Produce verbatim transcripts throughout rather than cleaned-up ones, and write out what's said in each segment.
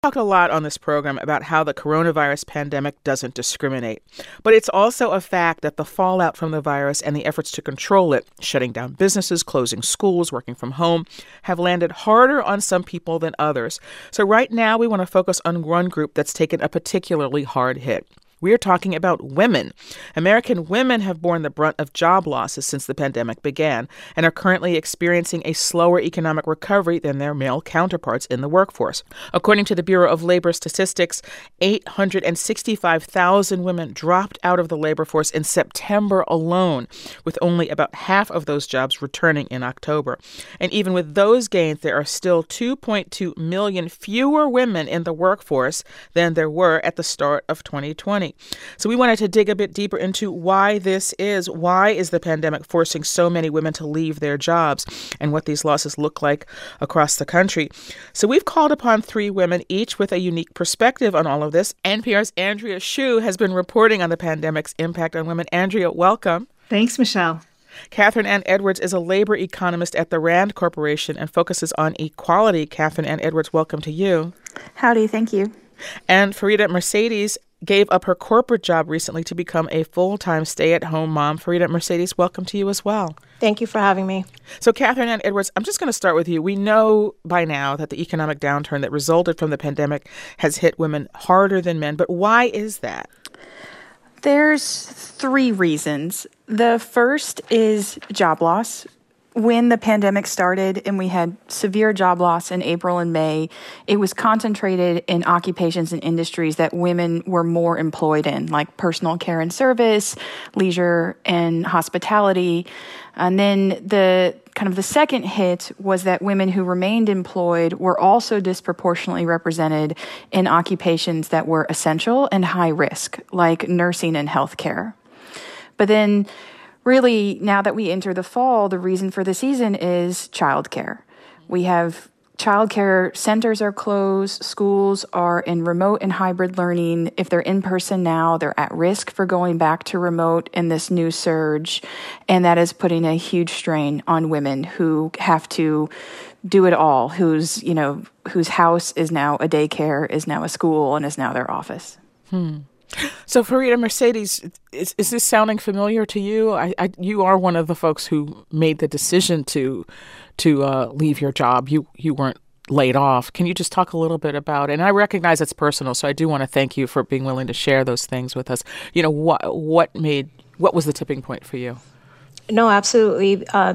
Talked a lot on this program about how the coronavirus pandemic doesn't discriminate. But it's also a fact that the fallout from the virus and the efforts to control it, shutting down businesses, closing schools, working from home, have landed harder on some people than others. So right now we want to focus on one group that's taken a particularly hard hit. We are talking about women. American women have borne the brunt of job losses since the pandemic began and are currently experiencing a slower economic recovery than their male counterparts in the workforce. According to the Bureau of Labor Statistics, eight hundred sixty-five thousand women dropped out of the labor force in September alone, with only about half of those jobs returning in October. And even with those gains, there are still two point two million fewer women in the workforce than there were at the start of twenty twenty. So we wanted to dig a bit deeper into why this is. Why is the pandemic forcing so many women to leave their jobs, and what these losses look like across the country? So we've called upon three women, each with a unique perspective on all of this. N P R's Andrea Hsu has been reporting on the pandemic's impact on women. Andrea, welcome. Thanks, Michelle. Catherine Ann Edwards is a labor economist at the RAND Corporation and focuses on equality. Catherine Ann Edwards, welcome to you. Howdy, thank you. And Farida Mercedes gave up her corporate job recently to become a full-time stay-at-home mom. Farida Mercedes, welcome to you as well. Thank you for having me. So, Catherine Ann Edwards, I'm just going to start with you. We know by now that the economic downturn that resulted from the pandemic has hit women harder than men, but why is that? There's three reasons. The first is job loss. When the pandemic started and we had severe job loss in April and May, it was concentrated in occupations and industries that women were more employed in, like personal care and service, leisure and hospitality. And then the kind of the second hit was that women who remained employed were also disproportionately represented in occupations that were essential and high risk, like nursing and healthcare. But then really, now that we enter the fall, the reason for the season is childcare. We have childcare centers are closed, schools are in remote and hybrid learning. If they're in person now, they're at risk for going back to remote in this new surge. And that is putting a huge strain on women who have to do it all, whose, you know, whose house is now a daycare, is now a school, and is now their office. Hmm. So, Farida Mercedes, is, is this sounding familiar to you? I, I, you are one of the folks who made the decision to to uh, leave your job. You you weren't laid off. Can you just talk a little bit about it? And I recognize it's personal, so I do want to thank you for being willing to share those things with us. You know, what what made what was the tipping point for you? No, absolutely. Uh,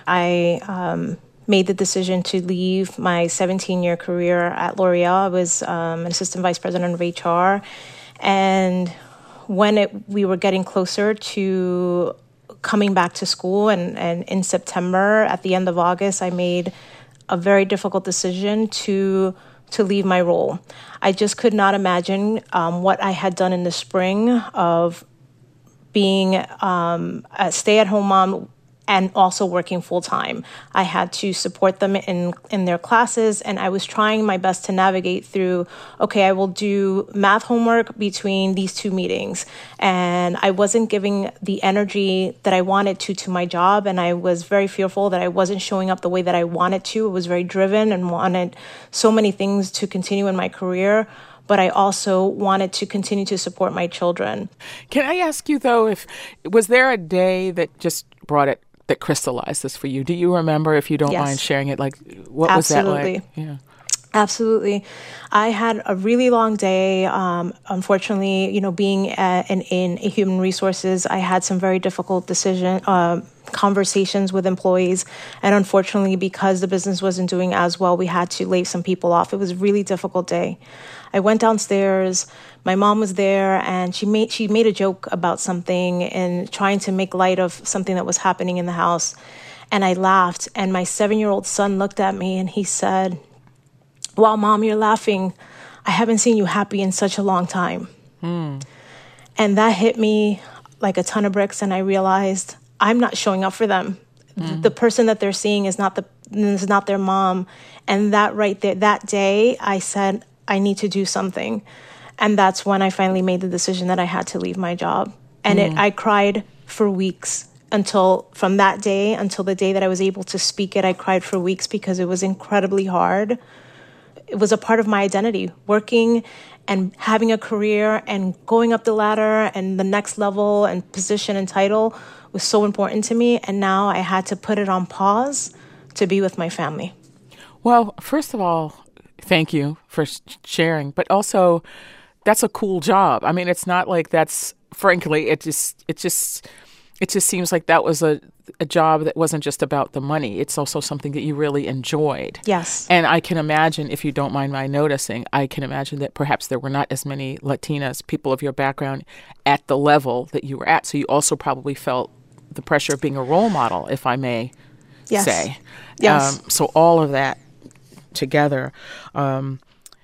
I um, made the decision to leave my seventeen-year career at L'Oreal. I was um, an assistant vice president of H R. And when it, we were getting closer to coming back to school, and, and in September, at the end of August, I made a very difficult decision to to leave my role. I just could not imagine um, what I had done in the spring of being um, a stay-at-home mom and also working full-time. I had to support them in, in their classes, and I was trying my best to navigate through, okay, I will do math homework between these two meetings. And I wasn't giving the energy that I wanted to to my job, and I was very fearful that I wasn't showing up the way that I wanted to. I was very driven and wanted so many things to continue in my career, but I also wanted to continue to support my children. Can I ask you, though, if was there a day that just brought it, that crystallized this for you? Do you remember, if you don't Yes. mind sharing it, like what Absolutely. was that like? Yeah. Absolutely. I had a really long day. Um, unfortunately, you know, being at, in, in human resources, I had some very difficult decision uh, conversations with employees. And unfortunately, because the business wasn't doing as well, we had to lay some people off. It was a really difficult day. I went downstairs. My mom was there, and she made she made a joke about something and trying to make light of something that was happening in the house. And I laughed. And my seven-year-old son looked at me and he said, "Wow, Mom, you're laughing. I haven't seen you happy in such a long time." Hmm. And that hit me like a ton of bricks, and I realized I'm not showing up for them. Mm. The person that they're seeing is not the is not their mom. And that right there, that day, I said, I need to do something. And that's when I finally made the decision that I had to leave my job. And mm. it, I cried for weeks until from that day until the day that I was able to speak it. I cried for weeks because it was incredibly hard. it was a part of my identity. Working and having a career and going up the ladder and the next level and position and title was so important to me. And now I had to put it on pause to be with my family. Well, first of all, thank you for sharing. But also, that's a cool job. I mean, it's not like that's, frankly, it just, it just, it just seems like that was a, a job that wasn't just about the money. It's also something that you really enjoyed. Yes. And I can imagine, if you don't mind my noticing, I can imagine that perhaps there were not as many Latinas, people of your background, at the level that you were at. So you also probably felt the pressure of being a role model, if I may yes. say. Yes. Um, so all of that together um,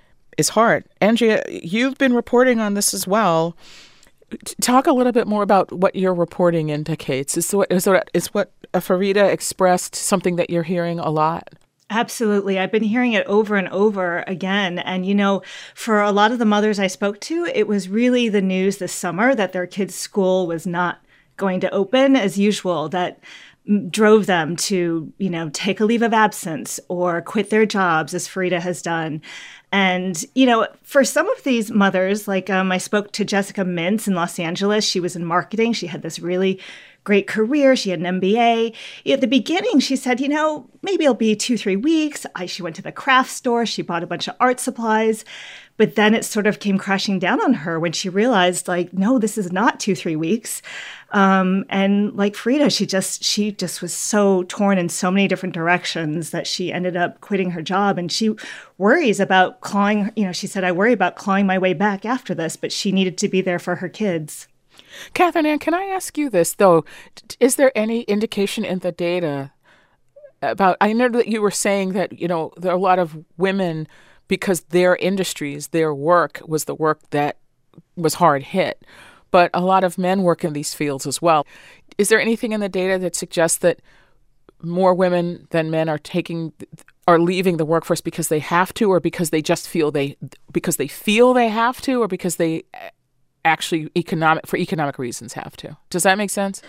is hard. Andrea, you've been reporting on this as well. Talk a little bit more about what your reporting indicates. Is what is what is what Farida expressed something that you're hearing a lot? Absolutely. I've been hearing it over and over again. And, you know, for a lot of the mothers I spoke to, it was really the news this summer that their kids' school was not going to open as usual, that drove them to, you know, take a leave of absence or quit their jobs, as Farida has done. And, you know, for some of these mothers, like um, I spoke to Jessica Mintz in Los Angeles. She was in marketing. She had this really great career. She had an M B A. At the beginning, she said, you know, maybe it'll be two, three weeks. I, she went to the craft store. She bought a bunch of art supplies. But then it sort of came crashing down on her when she realized, like, no, this is not two, three weeks. Um, and like Farida, she just she just was so torn in so many different directions that she ended up quitting her job. And she worries about clawing, you know, she said, I worry about clawing my way back after this, but she needed to be there for her kids. Catherine Ann, can I ask you this, though? Is there any indication in the data about, I know that you were saying that, you know, there are a lot of women, because their industries, their work was the work that was hard hit. But a lot of men work in these fields as well. Is there anything in the data that suggests that more women than men are taking, are leaving the workforce because they have to, or because they just feel they, because they feel they have to, or because they actually economic, for economic reasons have to? Does that make sense?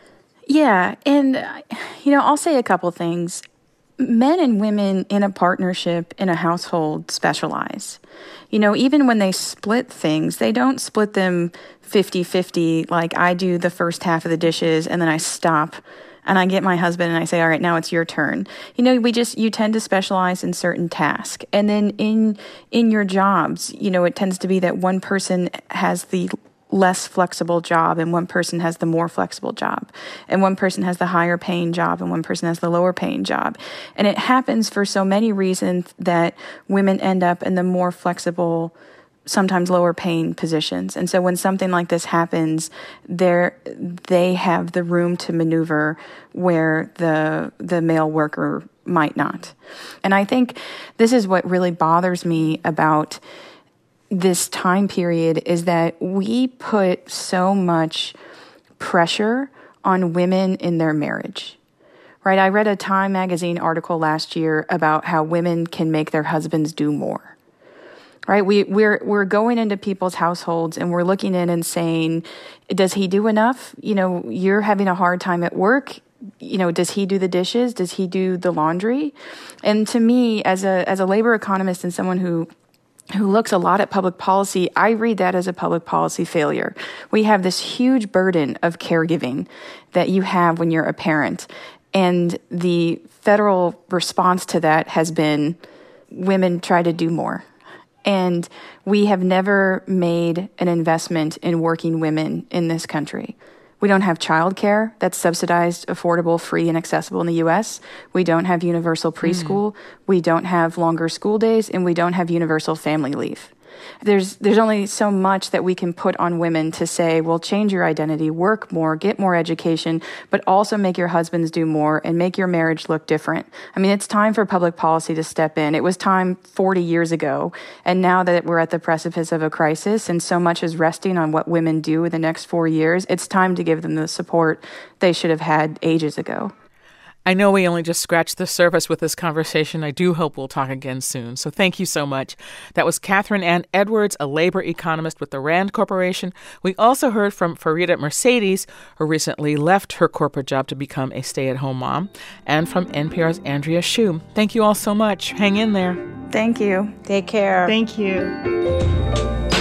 Yeah. And, you know, I'll say a couple things. Men and women in a partnership, in a household, specialize. You know, even when they split things, they don't split them fifty-fifty, like I do the first half of the dishes and then I stop and I get my husband and I say, all right, now it's your turn. You know, we just, you tend to specialize in certain tasks. And then in in your jobs, you know, it tends to be that one person has the less flexible job and one person has the more flexible job, and one person has the higher paying job and one person has the lower paying job. And it happens for so many reasons that women end up in the more flexible, sometimes lower paying positions. And so when something like this happens, they're, they have the room to maneuver where the the male worker might not. And I think this is what really bothers me about this time period, is that we put so much pressure on women in their marriage, right? I read a Time magazine article last year about how women can make their husbands do more, right? We, we're, we're going into people's households and we're looking in and saying, does he do enough? You know, you're having a hard time at work. You know, does he do the dishes? Does he do the laundry? And to me, as a, as a labor economist and someone who who looks a lot at public policy, I read that as a public policy failure. We have this huge burden of caregiving that you have when you're a parent. And the federal response to that has been women try to do more. And we have never made an investment in working women in this country. We don't have childcare that's subsidized, affordable, free, and accessible in the U S. We don't have universal preschool. Mm. We don't have longer school days, and we don't have universal family leave. There's there's only so much that we can put on women to say, well, change your identity, work more, get more education, but also make your husbands do more and make your marriage look different. I mean, it's time for public policy to step in. It was time forty years ago. And now that we're at the precipice of a crisis and so much is resting on what women do in the next four years, it's time to give them the support they should have had ages ago. I know we only just scratched the surface with this conversation. I do hope we'll talk again soon. So thank you so much. That was Catherine Ann Edwards, a labor economist with the RAND Corporation. We also heard from Farida Mercedes, who recently left her corporate job to become a stay-at-home mom, and from N P R's Andrea Hsu. Thank you all so much. Hang in there. Thank you. Take care. Thank you.